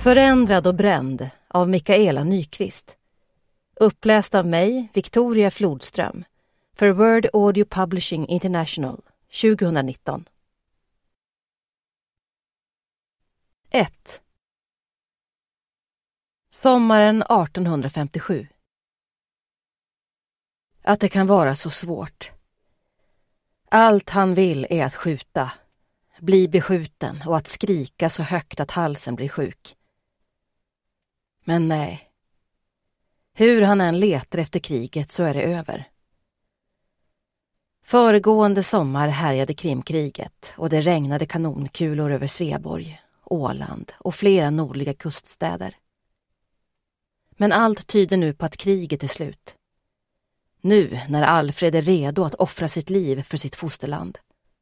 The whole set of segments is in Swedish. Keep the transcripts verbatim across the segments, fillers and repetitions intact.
Förändrad och bränd av Mikaela Nyqvist. Uppläst av mig, Victoria Flodström, för Word Audio Publishing International tjugonitton. ett. Sommaren artonhundrafemtiosju. Att det kan vara så svårt. Allt han vill är att skjuta, bli beskjuten och att skrika så högt att halsen blir sjuk. Men nej. Hur han än letar efter kriget så är det över. Föregående sommar härjade Krimkriget och det regnade kanonkulor över Sveaborg, Åland och flera nordliga kuststäder. Men allt tyder nu på att kriget är slut. Nu när Alfred är redo att offra sitt liv för sitt fosterland.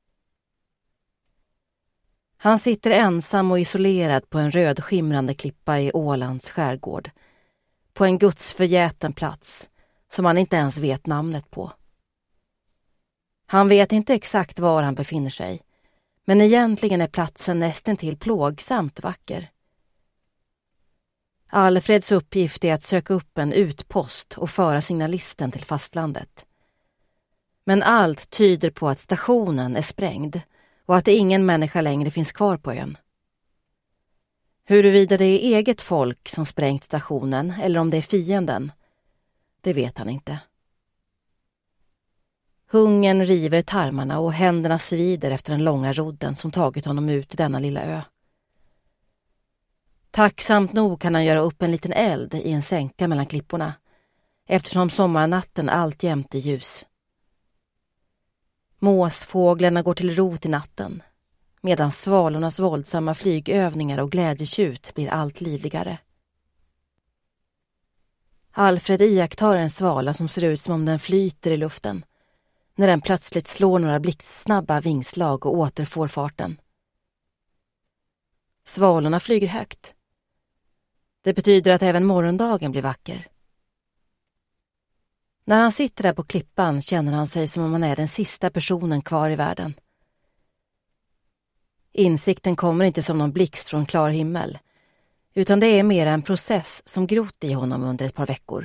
Han sitter ensam och isolerad på en röd skimrande klippa i Ålands skärgård. På en gudsförgäten plats som han inte ens vet namnet på. Han vet inte exakt var han befinner sig. Men egentligen är platsen nästan till plågsamt vacker. Alfreds uppgift är att söka upp en utpost och föra signalisten till fastlandet. Men allt tyder på att stationen är sprängd och att ingen människa längre finns kvar på ön. Huruvida det är eget folk som sprängt stationen eller om det är fienden, det vet han inte. Hungern river tarmarna och händerna svider efter den långa rodden som tagit honom ut i denna lilla ö. Tacksamt nog kan han göra upp en liten eld i en sänka mellan klipporna, eftersom sommarnatten alltjämt är ljus. Måsfåglarna går till rot i natten, medan svalornas våldsamma flygövningar och glädjetjut blir allt livligare. Alfred iakttar en svala som ser ut som om den flyter i luften, när den plötsligt slår några blixtsnabba vingslag och återfår farten. Svalorna flyger högt. Det betyder att även morgondagen blir vacker. När han sitter där på klippan känner han sig som om han är den sista personen kvar i världen. Insikten kommer inte som någon blixt från klar himmel, utan det är mer en process som grott i honom under ett par veckor.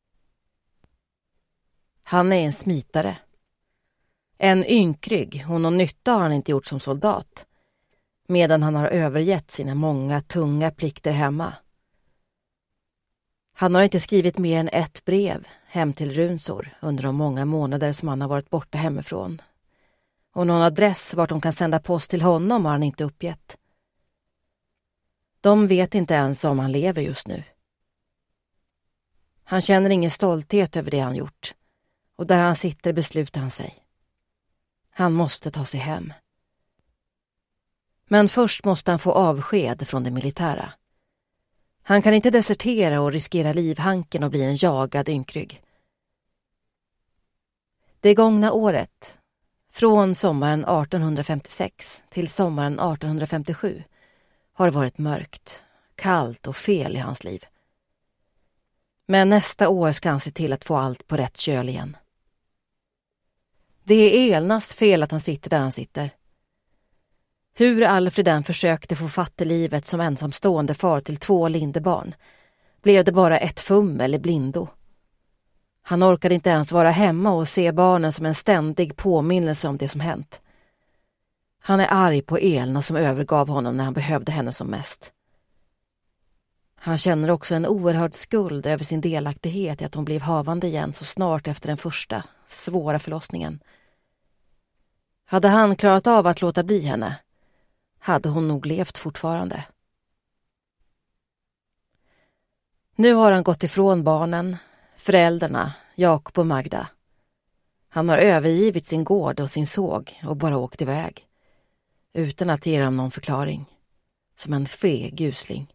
Han är en smitare. En ynkrygg, och någon nytta har han inte gjort som soldat, medan han har övergett sina många tunga plikter hemma. Han har inte skrivit mer än ett brev hem till Runsor under de många månader som han har varit borta hemifrån. Och någon adress vart de kan sända post till honom har han inte uppgett. De vet inte ens om han lever just nu. Han känner ingen stolthet över det han gjort, och där han sitter beslutar han sig. Han måste ta sig hem. Men först måste han få avsked från det militära. Han kan inte desertera och riskera livhanken och bli en jagad ynkrygg. Det gångna året, från sommaren artonhundrafemtiosex till sommaren artonhundrafemtiosju, har varit mörkt, kallt och fel i hans liv. Men nästa år ska han se till att få allt på rätt köl igen. Det är Elnas fel att han sitter där han sitter. Hur Alfred än försökte få fatt i livet som ensamstående far till två lindebarn blev det bara ett fum eller blindo. Han orkade inte ens vara hemma och se barnen som en ständig påminnelse om det som hänt. Han är arg på Elna som övergav honom när han behövde henne som mest. Han känner också en oerhörd skuld över sin delaktighet i att hon blev havande igen så snart efter den första, svåra förlossningen. Hade han klarat av att låta bli henne, hade hon nog levt fortfarande. Nu har han gått ifrån barnen, föräldrarna, Jakob och Magda. Han har övergivit sin gård och sin såg och bara åkt iväg, utan att ge dem någon förklaring, som en feg ljusling.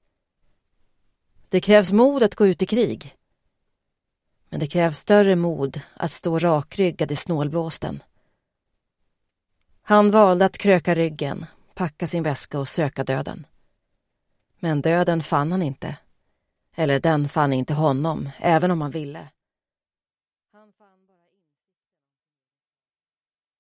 Det krävs mod att gå ut i krig, men det krävs större mod att stå rakryggad i snålblåsten. Han valde att kröka ryggen, packa sin väska och söka döden. Men döden fann han inte. Eller den fann inte honom, även om han ville.